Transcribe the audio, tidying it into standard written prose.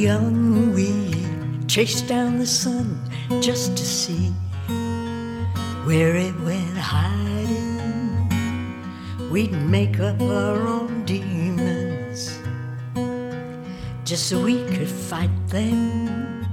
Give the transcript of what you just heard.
young, we chased down the sun just to see where it went hiding. We'd make up our own demons just so we could fight them.